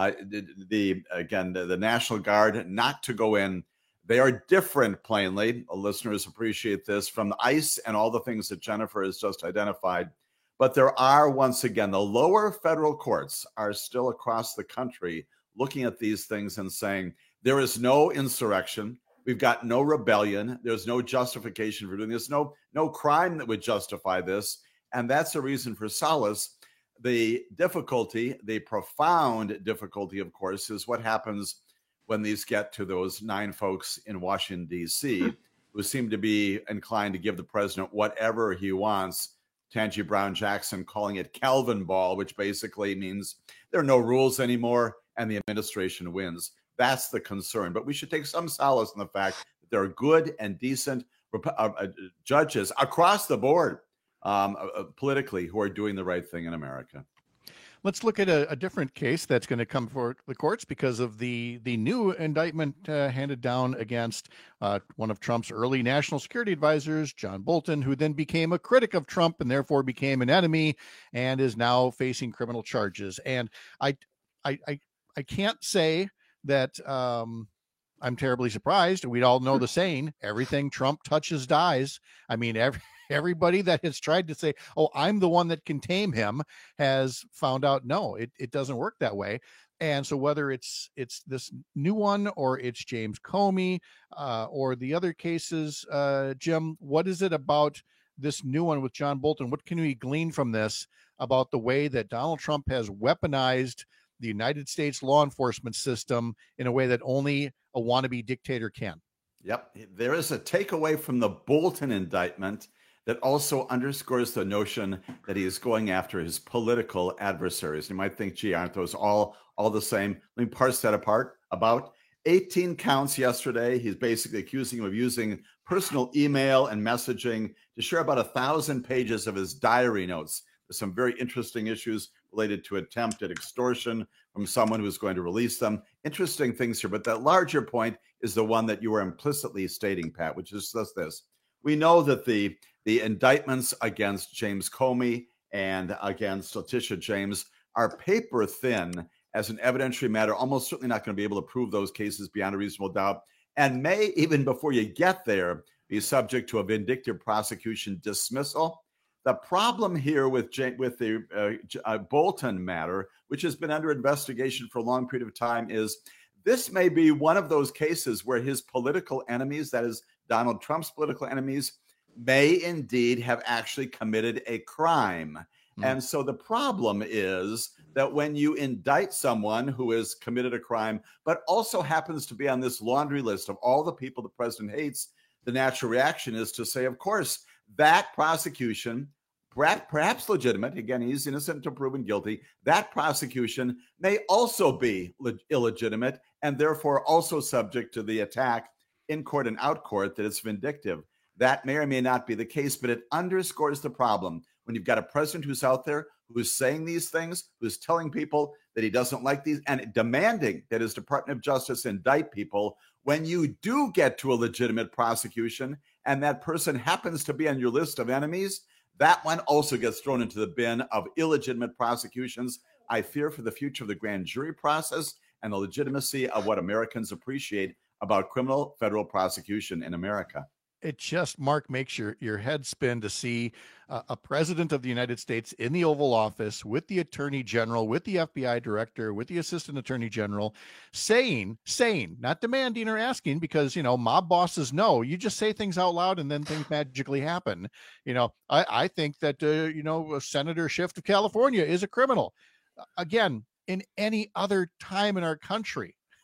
The National Guard not to go in. They are different, plainly. Listeners appreciate this, from the ICE and all the things that Jennifer has just identified. But there are, once again, the lower federal courts are still across the country looking at these things and saying, there is no insurrection. We've got no rebellion. There's no justification for doing this. No crime that would justify this. And that's a reason for solace. The difficulty, the profound difficulty, of course, is what happens when these get to those 9 folks in Washington, D.C., who seem to be inclined to give the president whatever he wants. Tangi Brown Jackson calling it Calvin ball, which basically means there are no rules anymore and the administration wins. That's the concern. But we should take some solace in the fact that there are good and decent judges across the board politically who are doing the right thing in America. Let's look at a different case that's going to come before the courts because of the new indictment handed down against one of Trump's early national security advisors, John Bolton, who then became a critic of Trump and therefore became an enemy and is now facing criminal charges. And I can't say that I'm terribly surprised. We all know the saying, everything Trump touches dies. I mean, everybody that has tried to say, oh, I'm the one that can tame him, has found out, no, it doesn't work that way. And so whether it's this new one or it's James Comey or the other cases, Jim, what is it about this new one with John Bolton? What can we glean from this about the way that Donald Trump has weaponized the United States law enforcement system in a way that only a wannabe dictator can? Yep. There is a takeaway from the Bolton indictment that also underscores the notion that he is going after his political adversaries. You might think, gee, aren't those all the same? Let me parse that apart. About 18 counts yesterday. He's basically accusing him of using personal email and messaging to share about 1,000 pages of his diary notes. There's some very interesting issues related to attempted extortion from someone who's going to release them. Interesting things here. But that larger point is the one that you were implicitly stating, Pat, which is just this. We know that the indictments against James Comey and against Letitia James are paper thin as an evidentiary matter, almost certainly not going to be able to prove those cases beyond a reasonable doubt, and may, even before you get there, be subject to a vindictive prosecution dismissal. The problem here with the Bolton matter, which has been under investigation for a long period of time, is this may be one of those cases where his political enemies, that is Donald Trump's political enemies, may indeed have actually committed a crime. And so the problem is that when you indict someone who has committed a crime, but also happens to be on this laundry list of all the people the president hates, the natural reaction is to say, of course, that prosecution, perhaps legitimate, again, he's innocent until proven guilty, that prosecution may also be illegitimate and therefore also subject to the attack in court and out court that it's vindictive. That may or may not be the case, but it underscores the problem when you've got a president who's out there, who's saying these things, who's telling people that he doesn't like these, and demanding that his Department of Justice indict people. When you do get to a legitimate prosecution and that person happens to be on your list of enemies, that one also gets thrown into the bin of illegitimate prosecutions. I fear for the future of the grand jury process and the legitimacy of what Americans appreciate about criminal federal prosecution in America. It just, Mark, makes your head spin to see a president of the United States in the Oval Office with the attorney general, with the FBI director, with the assistant attorney general saying, not demanding or asking, because, mob bosses know you just say things out loud and then things magically happen. I think that, Senator Schiff of California is a criminal. Again, in any other time in our country,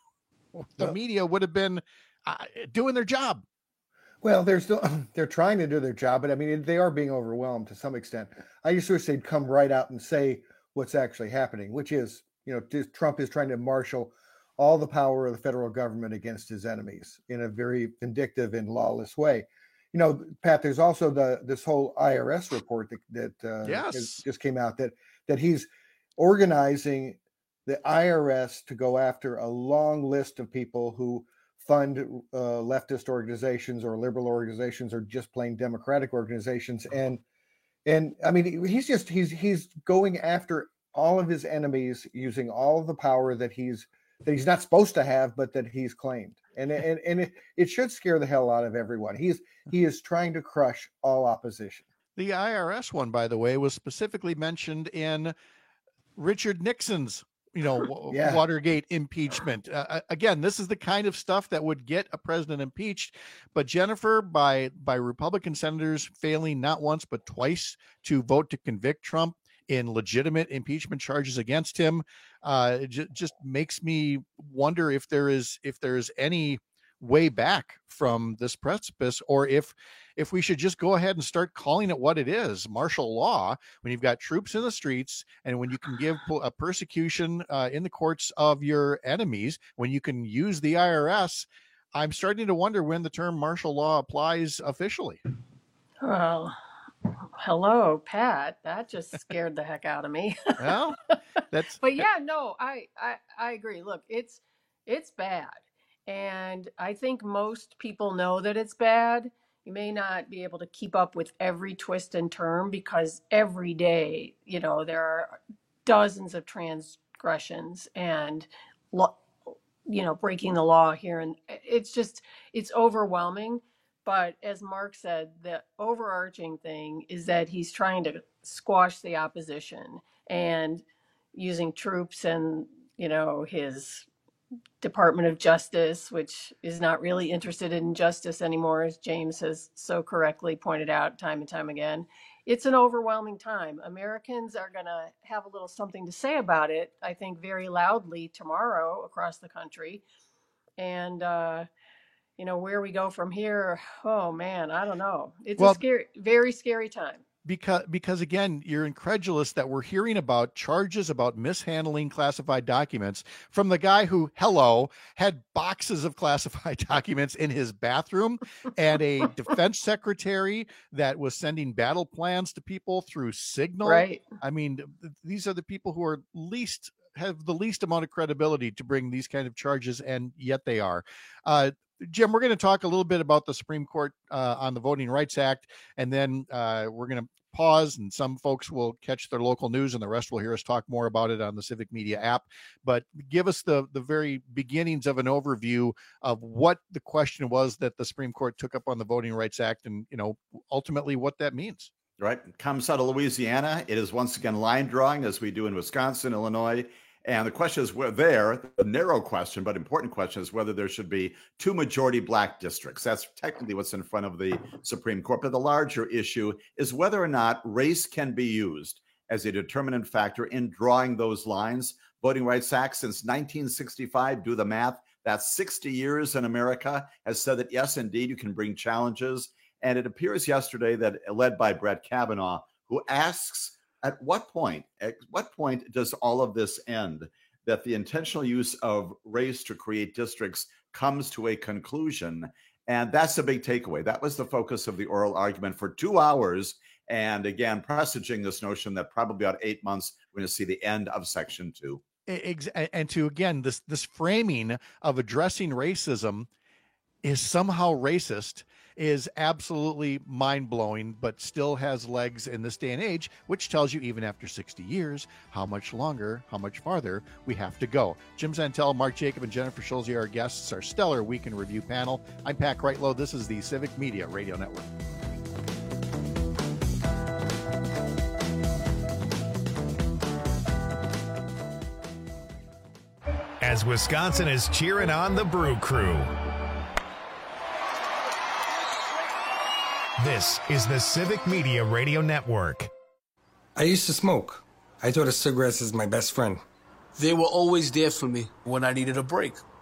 the media would have been doing their job. Well, they're trying to do their job, but I mean, they are being overwhelmed to some extent. I just wish they'd come right out and say what's actually happening, which is, Trump is trying to marshal all the power of the federal government against his enemies in a very vindictive and lawless way. Pat, there's also this whole IRS report that just came out that he's organizing the IRS to go after a long list of people who fund leftist organizations or liberal organizations or just plain democratic organizations. And I mean, he's going after all of his enemies using all of the power that he's not supposed to have, but that he's claimed. And it should scare the hell out of everyone. He is trying to crush all opposition. The IRS one, by the way, was specifically mentioned in Richard Nixon's Watergate impeachment. Again, this is the kind of stuff that would get a president impeached. But Jennifer, by Republican senators failing not once but twice to vote to convict Trump in legitimate impeachment charges against him, just makes me wonder if there is any way back from this precipice, or if we should just go ahead and start calling it what it is, martial law, when you've got troops in the streets and when you can give a persecution in the courts of your enemies, when you can use the IRS. I'm starting to wonder when the term martial law applies officially. Well, hello, Pat. That just scared the heck out of me. Well, but yeah, no, I agree. Look, it's bad. And I think most people know that it's bad. You may not be able to keep up with every twist and turn because every day, there are dozens of transgressions and, breaking the law here. And it's overwhelming. But as Mark said, the overarching thing is that he's trying to squash the opposition and using troops and, his Department of Justice, which is not really interested in justice anymore, as James has so correctly pointed out time and time again. It's an overwhelming time. Americans are going to have a little something to say about it, I think, very loudly tomorrow across the country. And, where we go from here, oh man, I don't know. It's a very scary time. Because again, you're incredulous that we're hearing about charges about mishandling classified documents from the guy who, had boxes of classified documents in his bathroom, and a defense secretary that was sending battle plans to people through Signal. Right. I mean, these are the people who are have the least amount of credibility to bring these kind of charges, and yet they are. Jim, we're going to talk a little bit about the Supreme Court on the Voting Rights Act, and then we're going to pause, and some folks will catch their local news, and the rest will hear us talk more about it on the Civic Media app. But give us the very beginnings of an overview of what the question was that the Supreme Court took up on the Voting Rights Act, and ultimately what that means. Right. It comes out of Louisiana. It is once again line drawing, as we do in Wisconsin, Illinois. And the question is the narrow question, but important question, is whether there should be 2 majority black districts. That's technically what's in front of the Supreme Court. But the larger issue is whether or not race can be used as a determinant factor in drawing those lines. Voting Rights Act since 1965, do the math, that's 60 years in America, has said that, yes, indeed, you can bring challenges. And it appears yesterday that, led by Brett Kavanaugh, who asks, at what point does all of this end, that the intentional use of race to create districts comes to a conclusion? And that's a big takeaway. That was the focus of the oral argument for 2 hours. And again, presaging this notion that probably about 8 months, we're going to see the end of Section 2. And to, again, this framing of addressing racism is somehow racist is absolutely mind-blowing, but still has legs in this day and age, which tells you even after 60 years, how much longer, how much farther we have to go. Jim Santel, Mark Jacob, and Jennifer Schulze are our guests, our stellar Week in Review panel. I'm Pat Kreitlow. This is the Civic Media Radio Network. As Wisconsin is cheering on the Brew Crew, this is the Civic Media Radio Network. I used to smoke. I thought of cigarettes as my best friend. They were always there for me when I needed a break.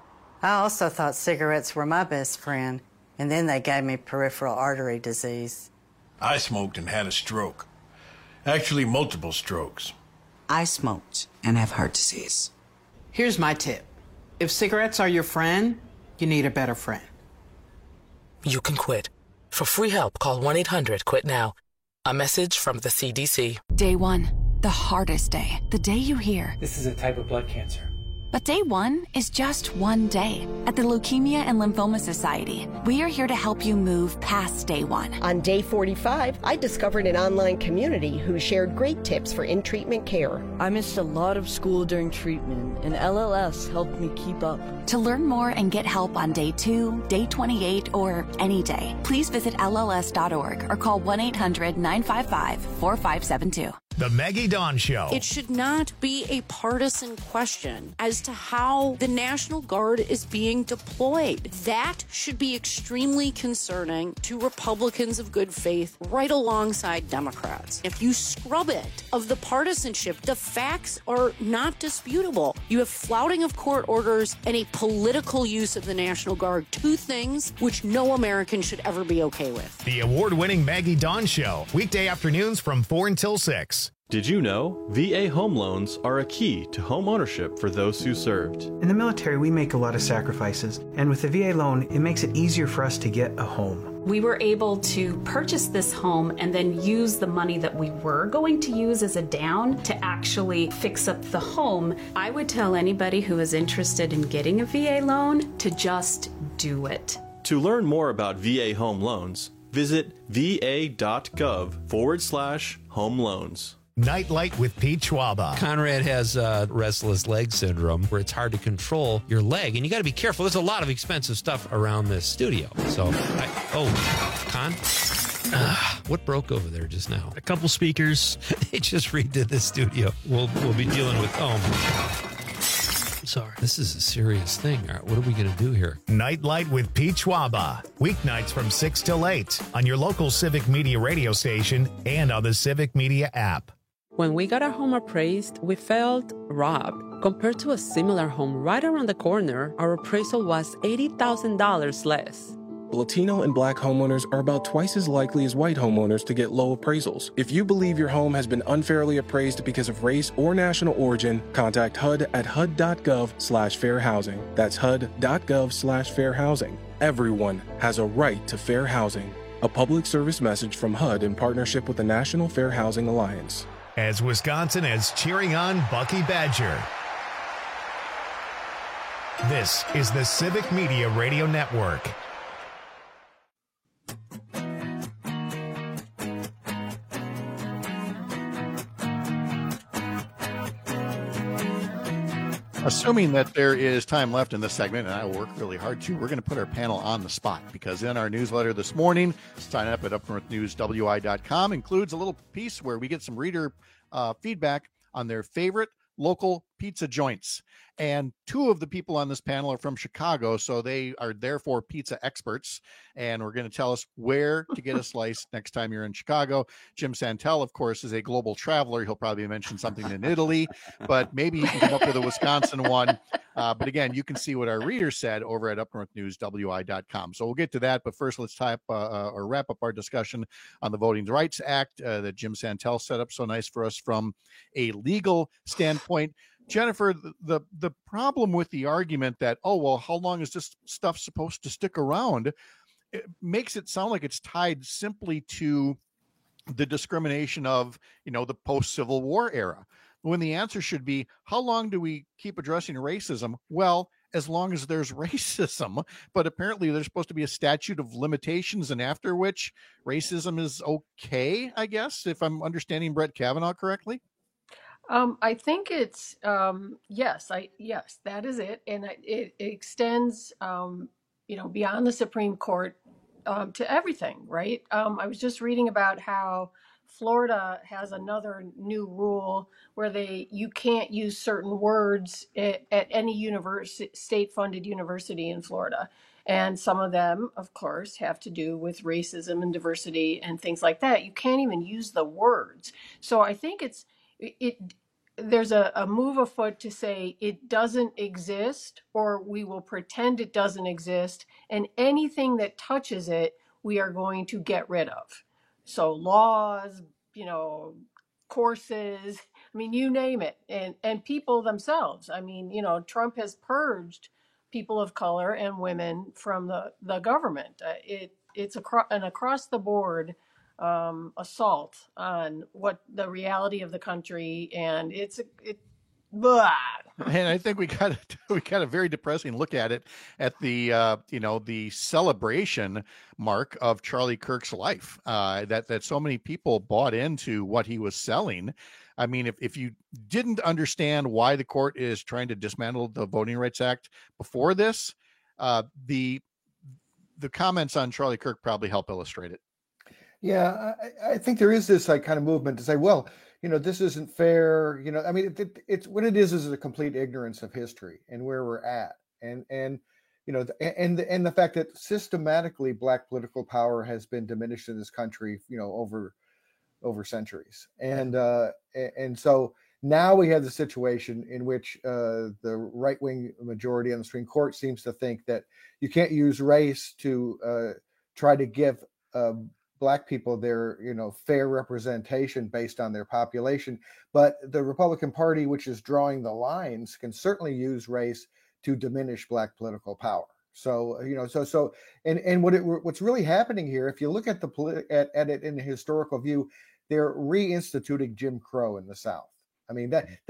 I also thought cigarettes were my best friend, and then they gave me peripheral artery disease. I smoked and had a stroke. Actually, multiple strokes. I smoked and have heart disease. Here's my tip. If cigarettes are your friend, you need a better friend. You can quit. For free help, call 1-800-QUIT-NOW. A message from the CDC. Day one, the hardest day. The day you hear, this is a type of blood cancer. But day one is just one day. At the Leukemia and Lymphoma Society, we are here to help you move past day one. On day 45, I discovered an online community who shared great tips for in-treatment care. I missed a lot of school during treatment, and LLS helped me keep up. To learn more and get help on day 2, day 28, or any day, please visit LLS.org or call 1-800-955-4572. The Maggie Dawn Show. It should not be a partisan question as to how the National Guard is being deployed. That should be extremely concerning to Republicans of good faith right alongside Democrats. If you scrub it of the partisanship, the facts are not disputable. You have flouting of court orders and a political use of the National Guard, two things which no American should ever be okay with. The award-winning Maggie Dawn Show, weekday afternoons from 4 until 6. Did you know VA home loans are a key to home ownership for those who served? In the military, we make a lot of sacrifices, and with the VA loan, it makes it easier for us to get a home. We were able to purchase this home and then use the money that we were going to use as a down to actually fix up the home. I would tell anybody who is interested in getting a VA loan to just do it. To learn more about VA home loans, visit va.gov/home loans. Nightlight with Pete Schwaba. Conrad has restless leg syndrome where it's hard to control your leg, and you got to be careful. There's a lot of expensive stuff around this studio. So, Con? What broke over there just now? A couple speakers. They just redid the studio. We'll be dealing with Sorry. This is a serious thing. All right, what are we going to do here? Nightlight with Pete Schwaba. Weeknights from 6 till 8 on your local Civic Media radio station and on the Civic Media app. When we got our home appraised, we felt robbed. Compared to a similar home right around the corner, our appraisal was $80,000 less. Latino and Black homeowners are about twice as likely as white homeowners to get low appraisals. If you believe your home has been unfairly appraised because of race or national origin, contact HUD at HUD.gov/fair housing. That's HUD.gov/fair housing. Everyone has a right to fair housing. A public service message from HUD in partnership with the National Fair Housing Alliance. As Wisconsin is cheering on Bucky Badger. This is the Civic Media Radio Network. Assuming that there is time left in this segment, and I will work really hard too, we're going to put our panel on the spot because in our newsletter this morning, sign up at upnorthnewswi.com, includes a little piece where we get some reader feedback on their favorite local pizza joints. And two of the people on this panel are from Chicago, so they are therefore pizza experts. And we're going to tell us where to get a slice next time you're in Chicago. Jim Santel, of course, is a global traveler. He'll probably mention something in Italy, but maybe he can come up with a Wisconsin one. But again, you can see what our readers said over at upnorthnewswi.com. So we'll get to that. But first, let's wrap up our discussion on the Voting Rights Act that Jim Santel set up so nice for us from a legal standpoint. Jennifer, the problem with the argument that, oh, well, how long is this stuff supposed to stick around? It makes it sound like it's tied simply to the discrimination of, the post-Civil War era, when the answer should be, how long do we keep addressing racism? Well, as long as there's racism, but apparently there's supposed to be a statute of limitations, and after which racism is okay, I guess, if I'm understanding Brett Kavanaugh correctly. I think it's yes, that is it, and it extends beyond the Supreme Court to everything, right? I was just reading about how Florida has another new rule where you can't use certain words at any state-funded university in Florida, and some of them, of course, have to do with racism and diversity and things like that. You can't even use the words. So I think there's a move afoot to say it doesn't exist, or we will pretend it doesn't exist, and anything that touches it, we are going to get rid of. So laws, courses, I mean, you name it, and people themselves. I mean, Trump has purged people of color and women from the government. It's an across the board assault on what the reality of the country, and blah. And I think we got a very depressing look at it at the the celebration, Mark, of Charlie Kirk's life. That so many people bought into what he was selling. I mean, if you didn't understand why the court is trying to dismantle the Voting Rights Act before this, the comments on Charlie Kirk probably help illustrate it. Yeah, I think there is this kind of movement to say, well, this isn't fair. I mean, it's what it is a complete ignorance of history and where we're at, and the fact that systematically Black political power has been diminished in this country, over centuries, and so now we have the situation in which the right-wing majority on the Supreme Court seems to think that you can't use race to try to give Black people their fair representation based on their population, but the Republican Party, which is drawing the lines, can certainly use race to diminish Black political power. So what's really happening here, if you look at at it in a historical view, they're reinstituting Jim Crow in the South. I mean,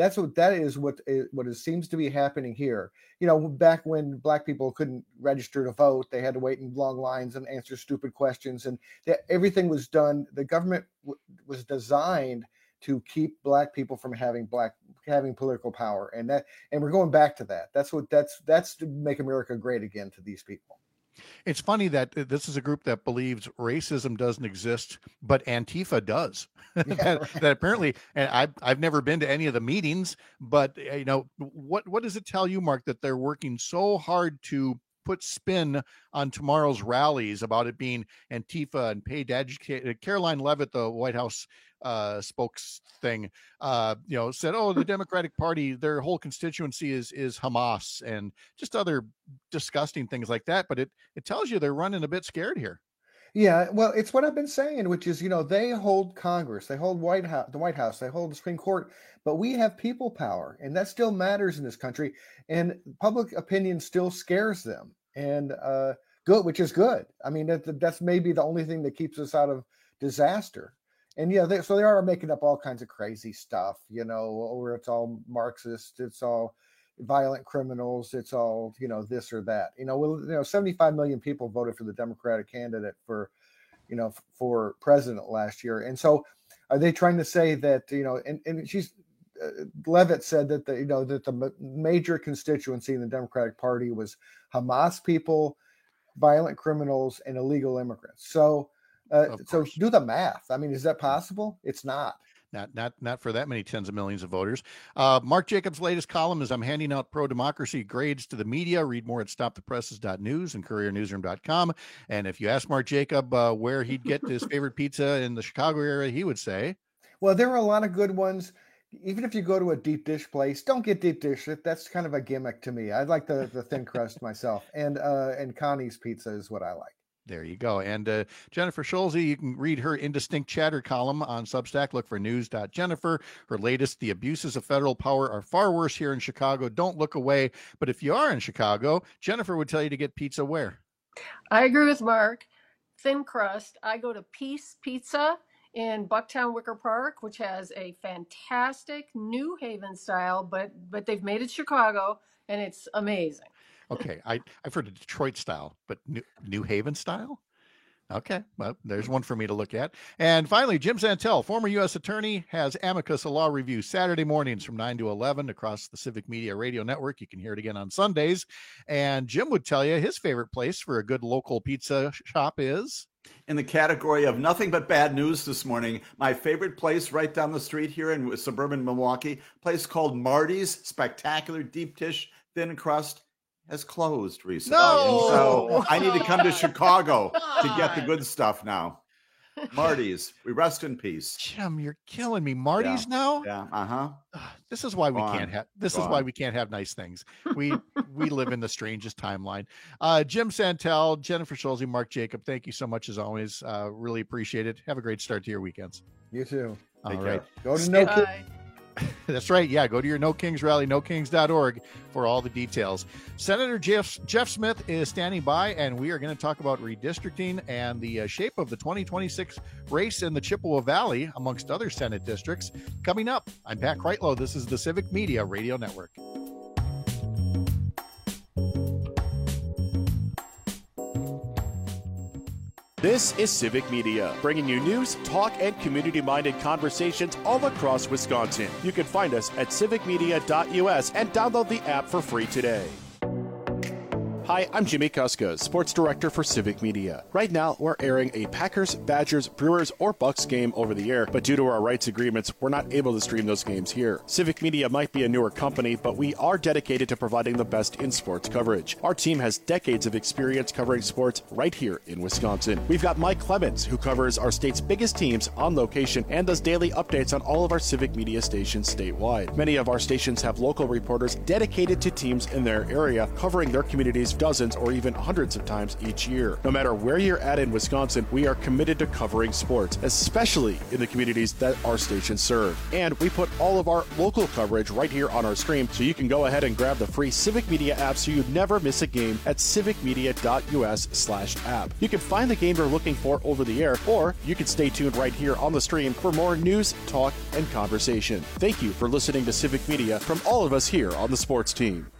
what seems to be happening here. Back when Black people couldn't register to vote, they had to wait in long lines and answer stupid questions, and everything was done. The government was designed to keep Black people from having political power, and we're going back to that. That's to make America great again to these people. It's funny that this is a group that believes racism doesn't exist, but Antifa does. that apparently, and I've never been to any of the meetings, but what does it tell you, Mark, that they're working so hard to put spin on tomorrow's rallies about it being Antifa and paid educated? Caroline Leavitt, the White House spokes thing, said, the Democratic Party, their whole constituency is Hamas, and just other disgusting things like that. But it tells you they're running a bit scared here. Yeah, well, it's what I've been saying, which is, they hold Congress, they hold the White House, they hold the Supreme Court, but we have people power, and that still matters in this country, and public opinion still scares them, and good, which is good. I mean, that's maybe the only thing that keeps us out of disaster. And so they are making up all kinds of crazy stuff, where it's all Marxist, it's all violent criminals, it's all this or that. 75 million people voted for the Democratic candidate for president last year, and so are they trying to say that and she's Leavitt said that that the major constituency in the Democratic Party was Hamas people, violent criminals, and illegal immigrants. So do the math. I mean, is that possible? It's not. Not for that many tens of millions of voters. Mark Jacobs' latest column is I'm handing out pro-democracy grades to the media. Read more at stopthepresses.news and couriernewsroom.com. And if you ask Mark Jacob where he'd get his favorite pizza in the Chicago area, he would say, well, there are a lot of good ones. Even if you go to a deep dish place, don't get deep dish. That's kind of a gimmick to me. I like the thin crust myself. And Connie's Pizza is what I like. There you go. And Jennifer Schulze, you can read her Indistinct Chatter column on Substack. Look for news.jennifer. Her latest, The Abuses of Federal Power Are Far Worse Here in Chicago. Don't look away. But if you are in Chicago, Jennifer would tell you to get pizza where? I agree with Mark. Thin crust. I go to Peace Pizza in Bucktown Wicker Park, which has a fantastic New Haven style, but they've made it Chicago, and it's amazing. Okay, I've heard of Detroit style, but New Haven style? Okay, well, there's one for me to look at. And finally, Jim Santel, former U.S. attorney, has Amicus, a law review, Saturday mornings from 9 to 11 across the Civic Media Radio Network. You can hear it again on Sundays. And Jim would tell you his favorite place for a good local pizza shop is... In the category of nothing but bad news this morning, my favorite place right down the street here in suburban Milwaukee, a place called Marty's Spectacular Deep Dish Thin Crust, has closed recently. No! And so I need to come to Chicago to get the good stuff now. Marty's. We rest in peace. Jim, you're killing me. Marty's now? Yeah. Uh-huh. This is why we Go can't on. have this Go is why on. we can't have nice things. We live in the strangest timeline. Jim Santel, Jennifer Schulze, Mark Jacob, thank you so much as always. Really appreciate it. Have a great start to your weekends. You too. All Take right. care. Go to No King. Bye. That's right. Yeah, go to your No Kings rally, nokings.org for all the details. Senator Jeff Smith is standing by, and we are going to talk about redistricting and the shape of the 2026 race in the Chippewa Valley, amongst other Senate districts. Coming up, I'm Pat Kreitlow. This is the Civic Media Radio Network. This is Civic Media, bringing you news, talk, and community-minded conversations all across Wisconsin. You can find us at civicmedia.us and download the app for free today. Hi, I'm Jimmy Kuska, Sports Director for Civic Media. Right now, we're airing a Packers, Badgers, Brewers, or Bucks game over the air, but due to our rights agreements, we're not able to stream those games here. Civic Media might be a newer company, but we are dedicated to providing the best in sports coverage. Our team has decades of experience covering sports right here in Wisconsin. We've got Mike Clemens, who covers our state's biggest teams on location and does daily updates on all of our Civic Media stations statewide. Many of our stations have local reporters dedicated to teams in their area, covering their communities dozens or even hundreds of times each year. No matter where you're at in Wisconsin, we are committed to covering sports, especially in the communities that our stations serve. And we put all of our local coverage right here on our stream, so you can go ahead and grab the free Civic Media app so you never miss a game at civicmedia.us/app. You can find the game you're looking for over the air, or you can stay tuned right here on the stream for more news, talk, and conversation. Thank you for listening to Civic Media from all of us here on the sports team.